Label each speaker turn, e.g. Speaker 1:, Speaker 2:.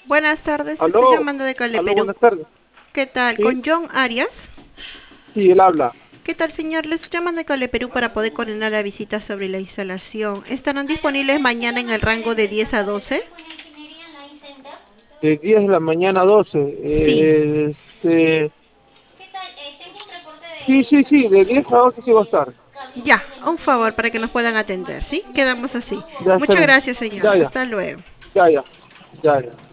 Speaker 1: Buenas tardes, estoy
Speaker 2: Aló,
Speaker 1: llamando de Cale,
Speaker 2: aló,
Speaker 1: Perú.
Speaker 2: buenas tardes.
Speaker 1: ¿Qué tal?
Speaker 2: Sí,
Speaker 1: Con John Arias.
Speaker 2: sí, él habla.
Speaker 1: ¿Qué tal, señor? Le estoy llamando de Cale, Perú para poder coordinar la visita sobre la instalación. ¿Estarán disponibles mañana en el rango de 10 a 12?
Speaker 2: De 10 de la mañana a 12.
Speaker 1: Sí.
Speaker 2: Sí, sí, sí, de 10 a 12 sí va a estar.
Speaker 1: Ya, un favor para que nos puedan atender, ¿sí? Quedamos así.
Speaker 2: Ya
Speaker 1: Muchas
Speaker 2: esperen.
Speaker 1: gracias, señor.
Speaker 2: Ya, ya,
Speaker 1: Hasta luego.
Speaker 2: ya, ya, ya, ya.